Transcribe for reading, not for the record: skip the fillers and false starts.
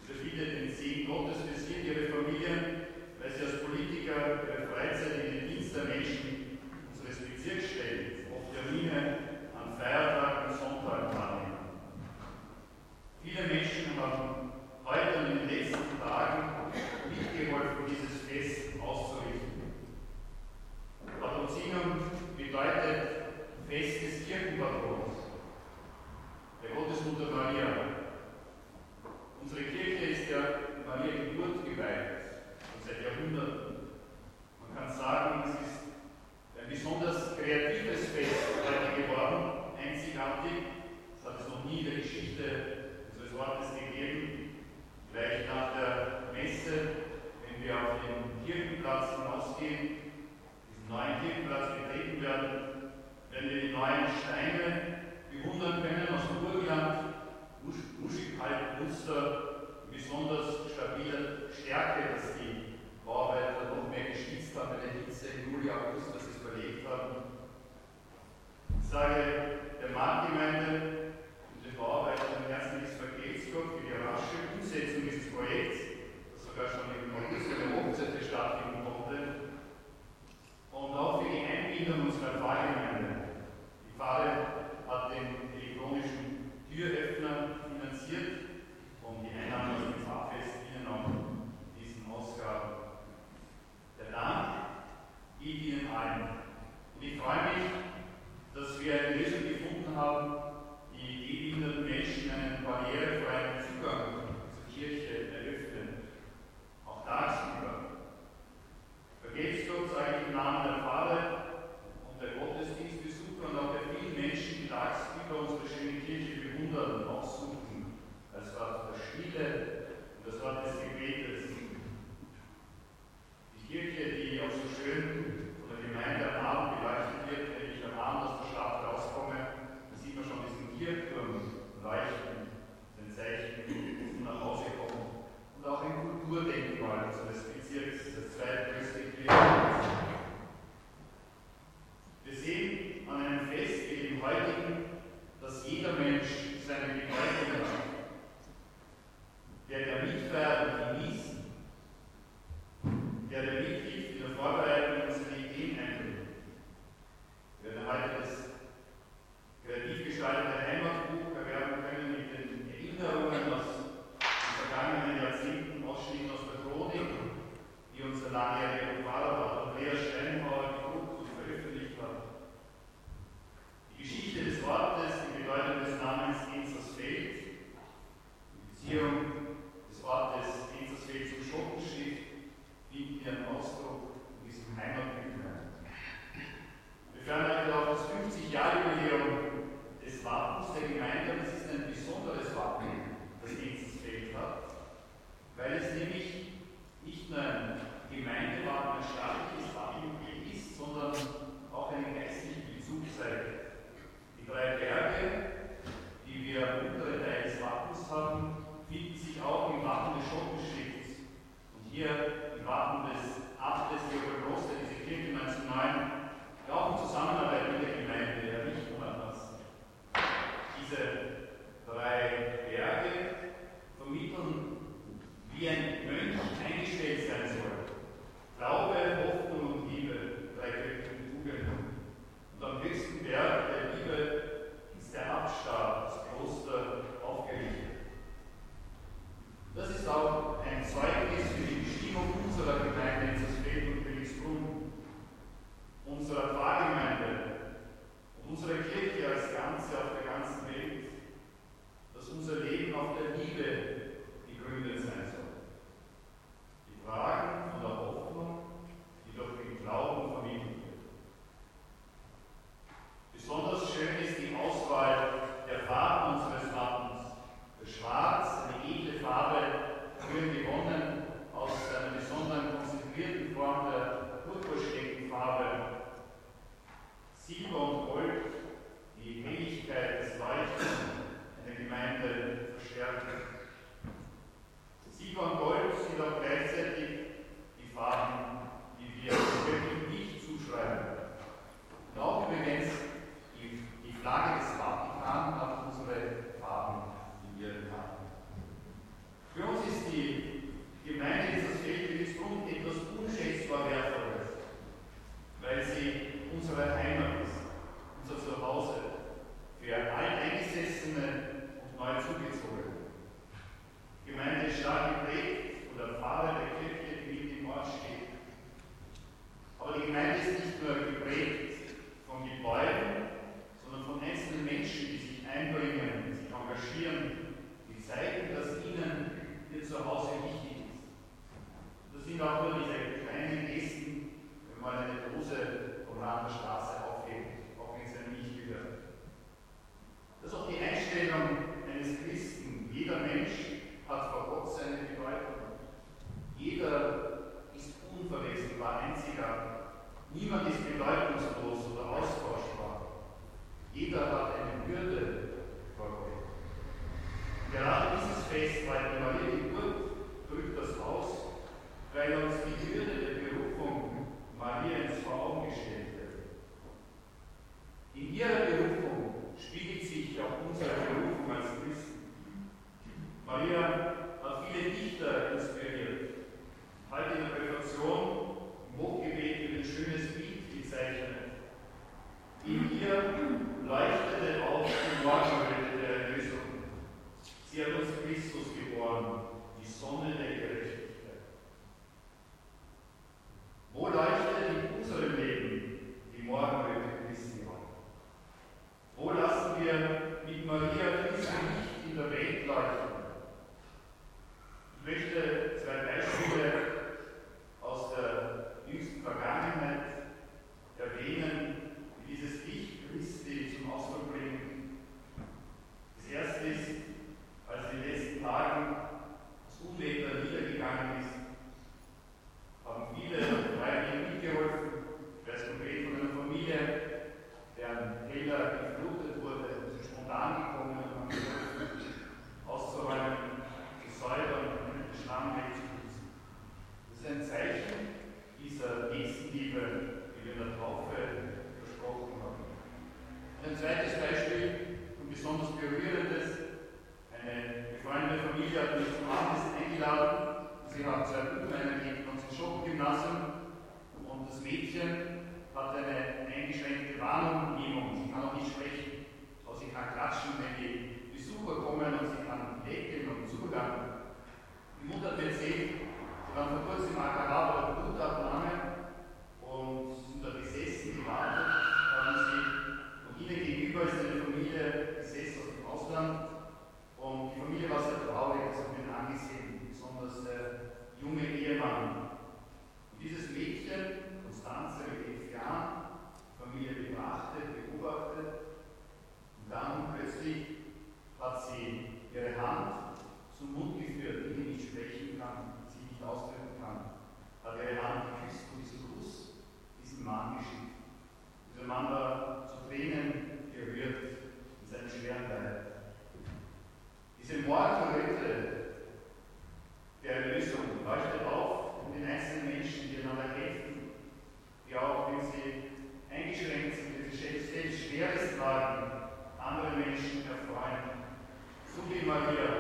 Für viele den Segen Gottes, für sie und ihre Familien, weil sie als Politiker ihre Freizeit in den Dienst der Menschen unseres Bezirks stellen, oft Termine an Feiertagen und Sonntagen wahrnehmen. Viele Menschen haben heute und in den letzten Tagen mitgeholfen, dieses Fest auszurichten. Patrozinum bedeutet Fest des Kirchenpatrons, der Gottesmutter Maria. Unsere Kirche ist der Maria Geburt geweiht, schon seit Jahrhunderten. Man kann sagen, es ist ein besonders kreatives Fest heute geworden, einzigartig. Das hat es noch nie in der Geschichte unseres Ortes gegeben. Gleich nach der Messe, wenn wir auf den Kirchenplatz hinausgehen, diesen neuen Kirchenplatz betreten werden, werden wir die neuen Steine bewundern können aus dem Burgenland, Muschelkalkmuster, besonders stabiler Stärke, dass die Bauarbeiter noch mehr geschwitzt haben bei der Hitze im Juli, August, dass sie es überlegt haben. Ich sage der Marktgemeinde und den Bauarbeitern herzliches Vergelt's Gott für die rasche Umsetzung dieses Projekts, das sogar schon im August der Hochzeit stattfinden konnte, und auch für die Einbindung unserer Pfarrgemeinde. Die Pfarre hat den elektronischen Türöffner finanziert und die Einnahmen aus dem Pfarrfest dienen auch diesen Ausgaben. Der Dank gilt Ihnen allen. Und ich freue mich, dass wir eine Lösung gefunden haben, die gehbehinderten Menschen einen barrierefreien Zugang zur Kirche eröffnet, auch tagsüber. Vergelt's Gott, sage ich im Namen der Pfarre und der Gottesdienstbesucher und auch der vielen Menschen, die tagsüber unsere schöne Kirche bewundern und aussuchen, als Ort der Stille und das Ort des Gebetes. Die Kirche, die auch so schön von der Gemeinde am Abend beleuchtet wird, wenn ich am Abend aus der Stadt rauskomme, dann sieht man schon diesen Kirchturm leuchten, den Zeichen, dass man nach Hause kommt. Und auch ein Kulturdenkmal unseres Bezirks, das zweitgrößte Kirchenhaus. Wir sehen an einem Fest wie dem heutigen, dass jeder Mensch seine Bedeutung hat. Der mitfeiert und genießt, der mithilft in der Vorbereitung unserer Ideen einbringt. Wir werden heute das kreativ gestaltete Heimatbuch erwerben können mit den Erinnerungen aus den vergangenen Jahrzehnten, Ausschnitten aus der Chronik, die unser langjähriger Pfarrer Andreas Steinhauer gedruckt und veröffentlicht hat. Die Geschichte des Ortes, die Bedeutung des Namens Enzersfeld, die Beziehung des Ortes Enzersfeld zum Schottenstift finden ihren Ausdruck in diesem Heimatbüchlein. Wir feiern heute auch das 50-Jahr-Jubiläum des Wappens der Gemeinde, und es ist ein besonderes Wappen, das Enzersfeld hat, weil es nämlich nicht nur ein Gemeindewappen, ein staatliches Wappen ist, sondern auch einen geistlichen Bezug zeigt. Die 3 Berge, die wir am unteren Teil des Wappens haben, finden sich auch im Wappen des Schottenstifts. Und hier im Wappen des Abtes Theobald Groß, der diese Kirche 1909 auch in Zusammenarbeit mit der Gemeinde errichten hat lassen. Diese 3 Berge vermitteln, wie ein Mönch eingestellt sein soll. Glaube, Hoffnung und Liebe, 3 göttliche Tugenden. Und am höchsten Berg der Liebe ist der Abstab, das Kloster, aufgerichtet. Das ist auch ein Zeugnis für die Bestimmung Gerade dieses Fest, weil die Maria-Geburt drückt das aus, weil uns die Hürde der Berufung Mariens vor Augen gestellt wird. In ihrer Berufung spiegelt sich auch unsere Berufung als Christen. Maria hat viele Dichter inspiriert, hat in der Reformation im Hochgebet ein schönes Bild gezeichnet. In ihr leuchtete auf die Morgenröte der Erlösung. Sie hat uns Christus geboren, die Sonne der Gerechtigkeit. Wo leuchtet in unserem Leben die Morgenröte Christi auf? Wo lassen wir mit Maria Christi Licht in der Welt leuchten? Ich möchte zwei Beispiele aus der jüngsten Vergangenheit erwähnen, die dieses Licht Christi zum Ausdruck bringen. Das erste ist, als in den letzten Tagen das Unwetter niedergegangen ist, haben viele Freiwillige mitgeholfen. Ich weiß konkret von einer Familie, deren Keller geflutet wurde, und sie spontan gekommen und haben geholfen, auszuräumen, zu säubern und den Schlamm wegzuputzen. Das ist ein Zeichen dieser Nächstenliebe, die wir in der Taufe versprochen haben. Und ein zweites Beispiel, ein besonders berührendes: eine befreundete Familie hat mich zum Abendessen eingeladen. Sie hat zwei Buchleiner gegeben und zum Schokogymnasium, und das Mädchen hat eine eingeschränkte Wahrnehmung. Sie kann auch nicht sprechen, aber sie kann klatschen, wenn die Besucher kommen, und sie kann lächeln und zuhören. Die Mutter hat mir erzählt, sie waren vor kurzem im AKH bei der Blutabnahme und sind da gesessen, gewartet, haben sie, und ihnen gegenüber ist eine Familie gesessen aus dem Ausland, und die Familie war sehr traurig, das hat mir angesehen, besonders der junge Ehemann. Und dieses Mädchen, Konstanze mit 11 Jahren, die Familie betrachtet, beobachtet, und dann plötzlich hat sie ihre Hand zum Mund geführt, die nicht sprechen kann, sie nicht ausdrücken kann, hat ihre Hand geküsst und diesen Kuss diesem Mann geschickt. Dieser Mann war zu Tränen gerührt in seinem schweren Leid. Diese Morgenröte der Erlösung leuchtet auf in den einzelnen Menschen, die einander helfen, die auch, wenn sie eingeschränkt sind, wenn sie selbst Schweres tragen, andere Menschen erfreuen. So wie Maria